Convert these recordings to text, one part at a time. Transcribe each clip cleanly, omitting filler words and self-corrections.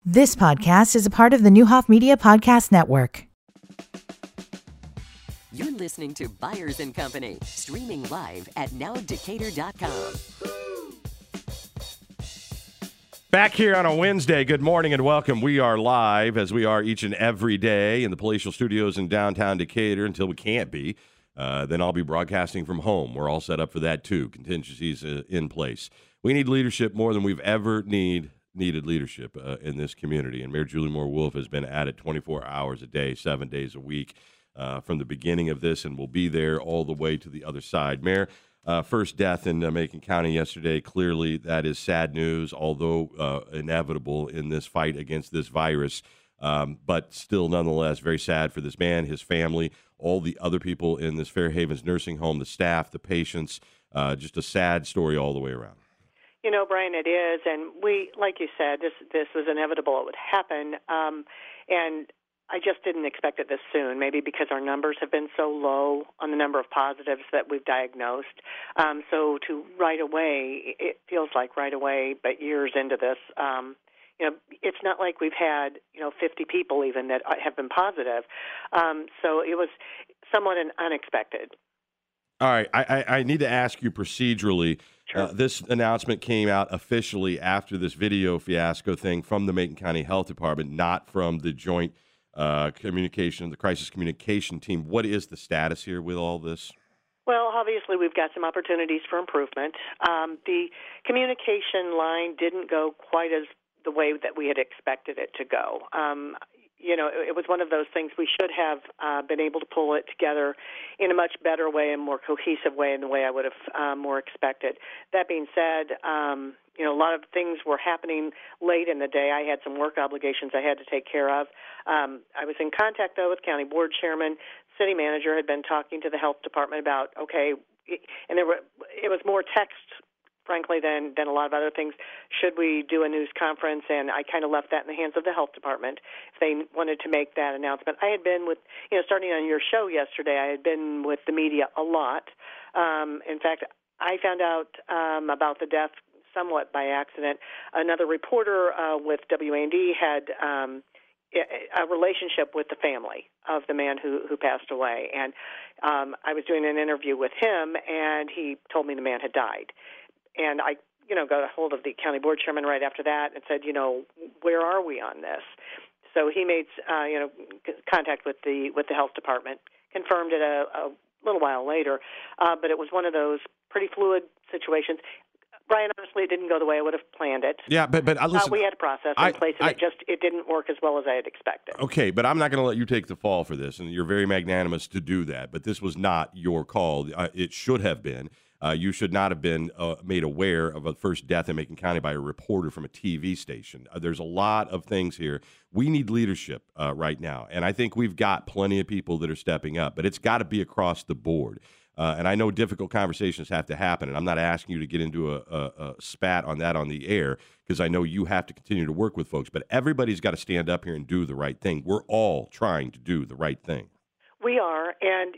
This podcast is a part of the Newhoff Media Podcast Network. You're listening to Byers & Company, streaming live at nowdecatur.com. Back here on a Wednesday, good morning and welcome. We are live, as we are each and every day, in the Palatial Studios in downtown Decatur until we can't be. Then I'll be broadcasting from home. We're all set up for that, too. Contingencies in place. We need leadership more than we've ever needed leadership in this community. And Mayor Julie Moore Wolf has been at it 24 hours a day, 7 days a week from the beginning of this, and will be there all the way to the other side. Mayor, first death in Macon County yesterday. Clearly, that is sad news, although inevitable in this fight against this virus. But still, nonetheless, very sad for this man, his family, all the other people in this Fair Havens nursing home, the staff, the patients. Just a sad story all the way around. You know, Brian, it is, and we, like you said, this was inevitable. It would happen, and I just didn't expect it this soon, maybe because our numbers have been so low on the number of positives that we've diagnosed. So to right away, it feels like right away, but years into this, it's not like we've had, 50 people even that have been positive. So it was somewhat unexpected. All right, I need to ask you procedurally. Sure. This announcement came out officially after this video fiasco thing from the Macon County Health Department, not from the joint the crisis communication team. What is the status here with all this? Well, obviously, we've got some opportunities for improvement. The communication line didn't go quite as the way that we had expected it to go. It was one of those things we should have been able to pull it together in a much better way and more cohesive way in the way I would have more expected. That being said, a lot of things were happening late in the day. I had some work obligations I had to take care of. I was in contact, though, with county board chairman. City manager had been talking to the health department about, and it was more text, frankly, than a lot of other things. Should we do a news conference? And I kind of left that in the hands of the health department if they wanted to make that announcement. I had been with, starting on your show yesterday, I had been with the media a lot. In fact, I found out about the death somewhat by accident. Another reporter with WAND had a relationship with the family of the man who passed away. And I was doing an interview with him, and he told me the man had died. And I, got a hold of the county board chairman right after that and said, where are we on this? So he made, contact with the health department, confirmed it a little while later, but it was one of those pretty fluid situations. Brian, honestly, it didn't go the way I would have planned it. Yeah, but listen, we had a process in place, and it didn't work as well as I had expected. Okay, but I'm not going to let you take the fall for this, and you're very magnanimous to do that. But this was not your call. It should have been. You should not have been made aware of a first death in Macon County by a reporter from a TV station. There's a lot of things here. We need leadership right now, and I think we've got plenty of people that are stepping up, but it's got to be across the board. And I know difficult conversations have to happen, and I'm not asking you to get into a spat on that on the air, because I know you have to continue to work with folks, but everybody's got to stand up here and do the right thing. We're all trying to do the right thing. We are, and,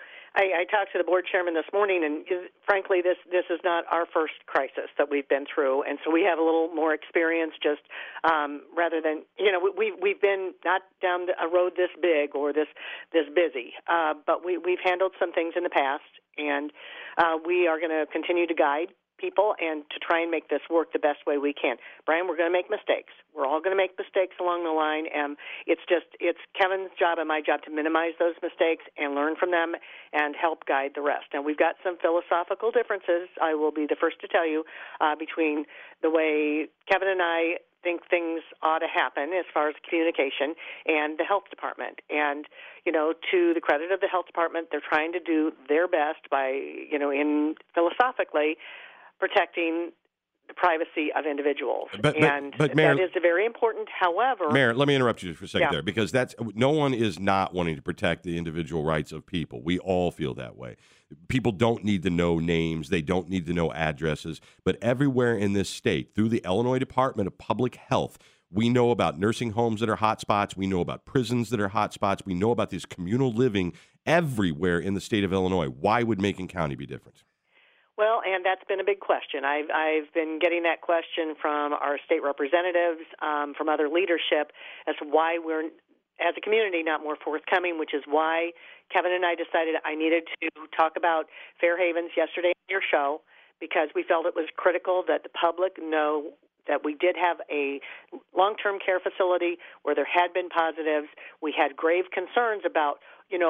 I talked to the board chairman this morning, and frankly, this is not our first crisis that we've been through, and so we have a little more experience. Just rather than we've been not down a road this big or this busy, but we've handled some things in the past, and we are going to continue to guide people and to try and make this work the best way we can. Brian, we're going to make mistakes. We're all going to make mistakes along the line, and it's Kevin's job and my job to minimize those mistakes and learn from them and help guide the rest. Now, we've got some philosophical differences, I will be the first to tell you, between the way Kevin and I think things ought to happen as far as communication and the health department. And, to the credit of the health department, they're trying to do their best by, in philosophically, protecting the privacy of individuals. But Mayor, that is very important. However, Mayor, let me interrupt you for a second there, because no one is not wanting to protect the individual rights of people. We all feel that way. People don't need to know names. They don't need to know addresses. But everywhere in this state, through the Illinois Department of Public Health, we know about nursing homes that are hotspots. We know about prisons that are hotspots. We know about this communal living everywhere in the state of Illinois. Why would Macon County be different? Well, and that's been a big question. I've been getting that question from our state representatives, from other leadership, as to why we're, as a community, not more forthcoming, which is why Kevin and I decided I needed to talk about Fair Havens yesterday on your show, because we felt it was critical that the public know that we did have a long-term care facility where there had been positives. We had grave concerns about,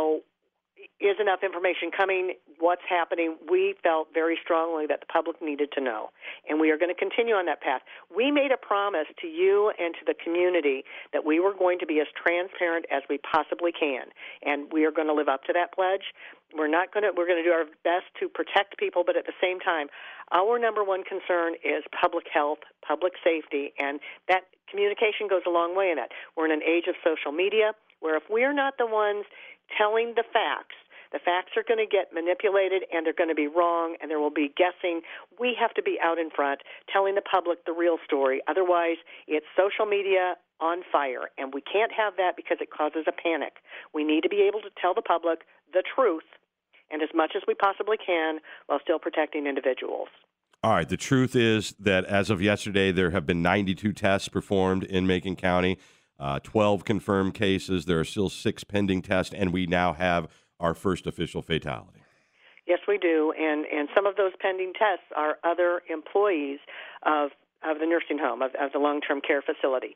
is enough information coming? What's happening? We felt very strongly that the public needed to know, and we are going to continue on that path. We made a promise to you and to the community that we were going to be as transparent as we possibly can, and we are going to live up to that pledge. We're going to do our best to protect people, but at the same time, our number one concern is public health, public safety, and that communication goes a long way in that. We're in an age of social media where if we're not the ones telling the facts are going to get manipulated and they're going to be wrong and there will be guessing. We have to be out in front telling the public the real story. Otherwise, it's social media on fire, and we can't have that because it causes a panic. We need to be able to tell the public the truth and as much as we possibly can while still protecting individuals. All right. The truth is that as of yesterday, there have been 92 tests performed in Macon County, 12 confirmed cases. There are still 6 pending tests, and we now have our first official fatality. Yes, we do. And some of those pending tests are other employees of the nursing home, of the long-term care facility.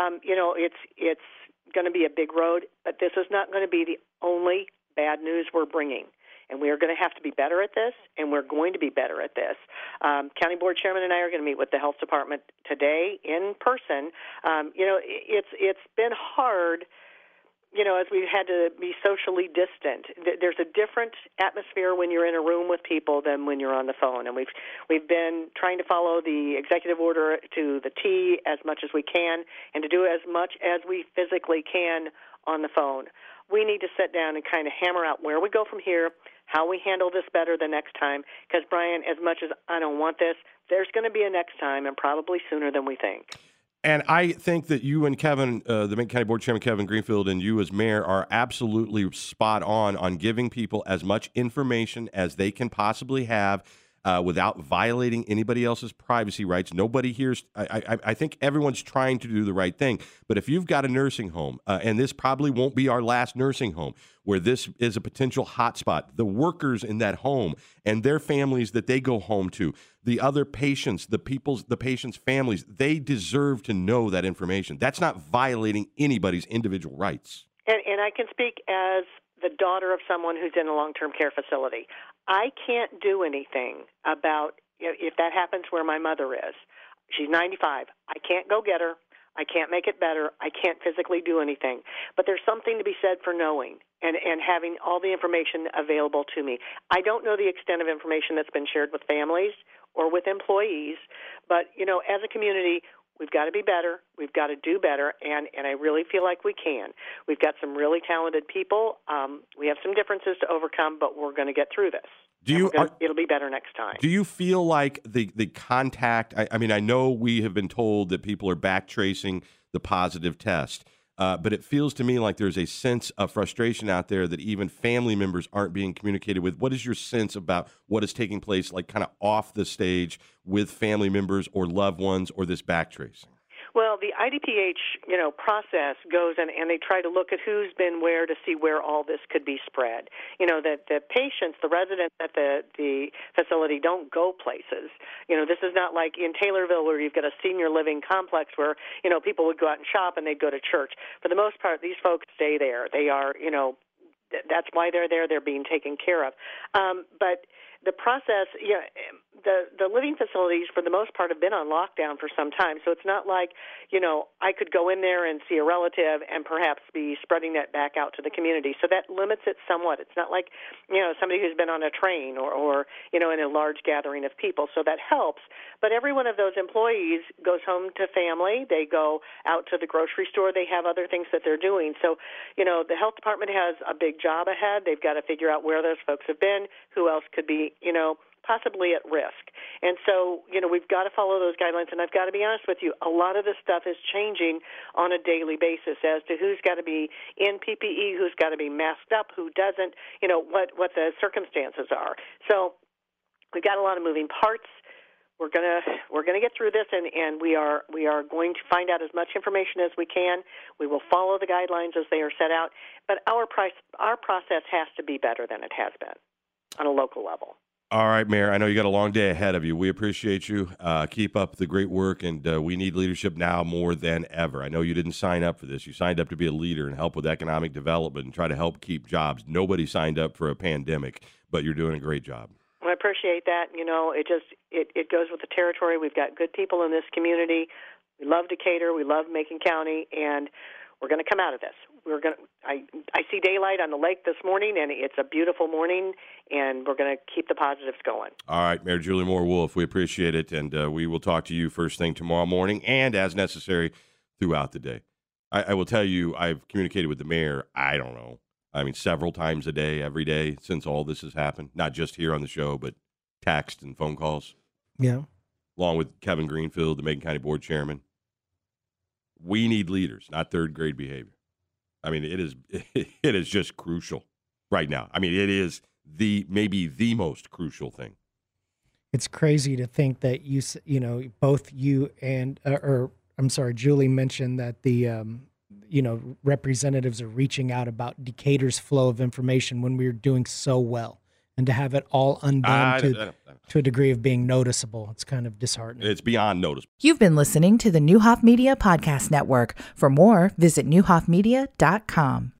It's going to be a big road, but this is not going to be the only bad news we're bringing. And we are going to have to be better at this, and we're going to be better at this. County Board Chairman and I are going to meet with the Health Department today in person. It's been hard, as we've had to be socially distant. There's a different atmosphere when you're in a room with people than when you're on the phone. And we've been trying to follow the executive order to the T as much as we can and to do as much as we physically can on the phone. We need to sit down and kind of hammer out where we go from here, how we handle this better the next time. Because, Brian, as much as I don't want this, there's going to be a next time, and probably sooner than we think. And I think that you and Kevin, the Macon County Board Chairman Kevin Greenfield, and you as mayor are absolutely spot on giving people as much information as they can possibly have without violating anybody else's privacy rights. Nobody here's, I think everyone's trying to do the right thing. But if you've got a nursing home, and this probably won't be our last nursing home, where this is a potential hotspot, the workers in that home and their families that they go home to, the other patients, the patients' families, they deserve to know that information. That's not violating anybody's individual rights. And I can speak as the daughter of someone who's in a long-term care facility. I can't do anything about if that happens where my mother is. She's 95. I can't go get her. I can't make it better. I can't physically do anything. But there's something to be said for knowing and having all the information available to me. I don't know the extent of information that's been shared with families or with employees, but, as a community, we've got to be better. We've got to do better, and I really feel like we can. We've got some really talented people. We have some differences to overcome, but we're going to get through this. It'll be better next time. Do you feel like the contact? I mean, I know we have been told that people are back tracing the positive test, but it feels to me like there's a sense of frustration out there that even family members aren't being communicated with. What is your sense about what is taking place, like kind of off the stage with family members or loved ones or this back tracing? Well, the IDPH, process goes and they try to look at who's been where to see where all this could be spread. That the patients, the residents at the facility don't go places. This is not like in Taylorville where you've got a senior living complex where, people would go out and shop and they'd go to church. For the most part, these folks stay there. They are, that's why they're there. They're being taken care of. But the process, the living facilities for the most part have been on lockdown for some time. So it's not like, I could go in there and see a relative and perhaps be spreading that back out to the community. So that limits it somewhat. It's not like, somebody who's been on a train or in a large gathering of people. So that helps. But every one of those employees goes home to family. They go out to the grocery store. They have other things that they're doing. So, the health department has a big job ahead. They've got to figure out where those folks have been, who else could be, possibly at risk. And so, we've got to follow those guidelines. And I've got to be honest with you, a lot of this stuff is changing on a daily basis as to who's got to be in PPE, who's got to be masked up, who doesn't, what the circumstances are. So we've got a lot of moving parts. We're gonna get through this, and we are going to find out as much information as we can. We will follow the guidelines as they are set out, but our process has to be better than it has been on a local level. All right, Mayor, I know you got a long day ahead of you. We appreciate you. Keep up the great work, and we need leadership now more than ever. I know you didn't sign up for this. You signed up to be a leader and help with economic development and try to help keep jobs. Nobody signed up for a pandemic, but you're doing a great job. I appreciate that. You know, it goes with the territory. We've got good people in this community. We love Decatur. We love Macon County, and we're going to come out of this. I see daylight on the lake this morning, and it's a beautiful morning, and we're going to keep the positives going. All right, Mayor Julie Moore Wolf, we appreciate it, and we will talk to you first thing tomorrow morning and as necessary throughout the day. I will tell you, I've communicated with the mayor, several times a day, every day since all this has happened, not just here on the show, but text and phone calls. Yeah. Along with Kevin Greenfield, the Macon County Board Chairman. We need leaders, not third grade behavior. I mean, it is just crucial right now. I mean, it is maybe the most crucial thing. It's crazy to think that both you and Julie mentioned that the representatives are reaching out about Decatur's flow of information when we were doing so well, and to have it all undone to a degree of being noticeable. It's kind of disheartening. It's beyond noticeable. You've been listening to the Neuhoff Media Podcast Network. For more, visit neuhoffmedia.com.